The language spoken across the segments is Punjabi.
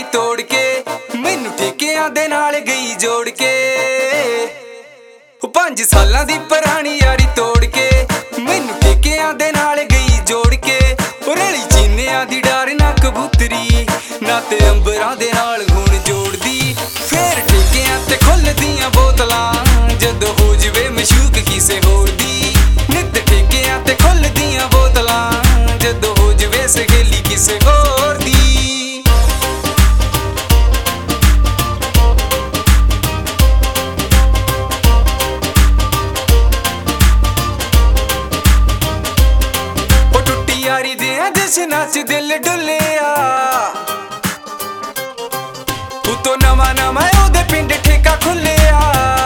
ਤੋੜ ਕੇ ਮੈਨੂੰ ਠੇਕਿਆਂ ਦੇ ਨਾਲ ਗਈ ਜੋੜ ਕੇ 5 ਸਾਲਾਂ ਦੀ ਪੁਰਾਣੀ ਯਾਰੀ ਤੋੜ ਕੇ ਮੈਨੂੰ ਠੇਕਿਆਂ ਦੇ ਨਾਲ ਗਈ ਜੋੜ ਕੇ ਰਲੀ ਚੀਨਿਆਂ ਦੀ ਡਰ ਨਾ ਕਬੂਤਰੀ ਨਾ ਤੇ ਅੰਬਰਾਂ ਦੇ ਨਾਲ ਹੁਣ ਜੋੜਦੀ ਫੇਰ ਠੇਕਿਆਂ ਤੇ ਖੁੱਲਦੀਆਂ ਬੋਤਲਾਂ ਜਦੋਂ ਹੋ ਜਵੇ ਮਸ਼ੂਕ ਕਿਸੇ ਹੋਰ ਦੀ ਨਿੱਤ ਠੇਕਿਆਂ ਤੇ ਖੁੱਲਦੀਆਂ ਬੋਤਲਾਂ ਜਦੋਂ ਹੋ ਜਵੇ ਸਹੇਲੀ ਕਿਸੇ ਹੋਰ ਦੀ ਯਾਰੀ ਦੇ ਜਸ਼ਨਾਂ ਚ ਦਿਲ ਡੁੱਲਿਆ ਉਤੋਂ ਨਵਾਂ ਉਹਦੇ ਪਿੰਡ ਠੇਕਾ ਖੁੱਲਿਆ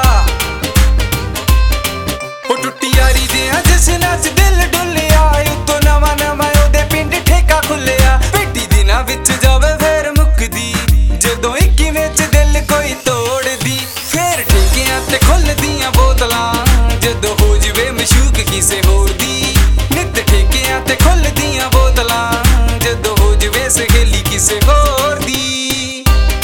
ਉਹ ਟੁੱਟੀ ਯਾਰੀ ਦੇ ਜਸ਼ਨਾਂ ਚ ਦਿਲ ਡੁੱਲਿਆ ਉਤੋਂ ਨਵਾਂ ਉਹਦੇ ਪਿੰਡ ਠੇਕਾ ਖੁੱਲਿਆ ਪੇਟੀ ਦਿਨਾਂ ਵਿੱਚ ਜਾਵੇ ਫੇਰ ਮੁੱਕਦੀ ਜਦੋਂ ਇੱਕੀ ਵਿੱਚ ਦਿਲ ਕੋਈ ਤੋੜਦੀ ਫੇਰ ਠੇਕਿਆਂ ਤੇ ਖੁੱਲਦੀਆਂ ਬੋਤਲਾਂ ਜਦੋਂ ਹੋ ਜਵੇ ਮਸ਼ੂਕ ਕਿਸੇ ਹੋਰ ਦੀ ਨਿੱਤ ਠੇਕਿਆਂ ਤੇ ਖੁੱਲਦੀਆਂ ਬੋਤਲਾਂ ਜਦੋਂ ਹੋ ਜਵੇ ਸਹੇਲੀ ਕਿਸੇ ਹੋਰ ਦੀ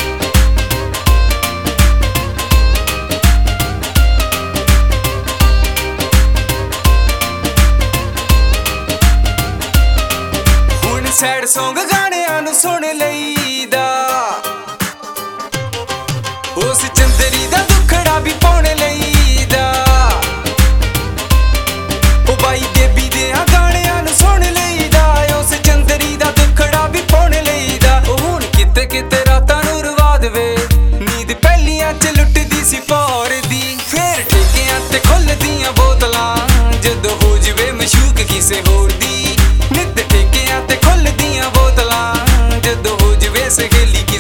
ਹੁਣ ਸੈਡ ਸੌਂਗ ਗਾਣਿਆਂ ਨੂੰ ਸੁਣ ਲਈਦਾ ਉਸ ਚੰਦਰੀ ਦਾ ਦੁੱਖੜਾ ਵੀ ਪਾਉਣ ਲਈਦਾ ਉਹ ਬਾਈ ਬੇਬੀ ਦੇ ਗਾਣਿਆਂ ਨੂੰ ਸੁਣ ਲਈਦਾ ਉਸ ਚੰਦਰੀ ਦਾ ਦੁੱਖੜਾ ਵੀ ਪਾਉਣ ਲਈਦਾ ਉਹ ਹੁਣ ਕਿਤੇ ਕਿਤੇ ਰਾਤਾਂ ਨੂੰ ਰਵਾ ਦੇਵੇ ਨੀਂਦ ਪਹਿਲੀਆਂ ਚ ਲੁੱਟਦੀ ਸੀ ਪੌਰ ਦੀ ਫੇਰ ਠੇਕਿਆਂ ਤੇ ਖੁੱਲਦੀਆਂ ਬੋਤਲਾਂ ਜਦੋਂ ਹੋ ਜਵੇ ਮਸ਼ੂਕ ਕਿਸੇ ਹੋਰ ਦੀ ਨਿੱਤ ਠੇਕਿਆਂ ਤੇ ਖੁੱਲਦੀਆਂ ਬੋਤਲਾਂ ਜਦੋਂ ਹੋ ਜਵੇ ਸਹੇਲੀ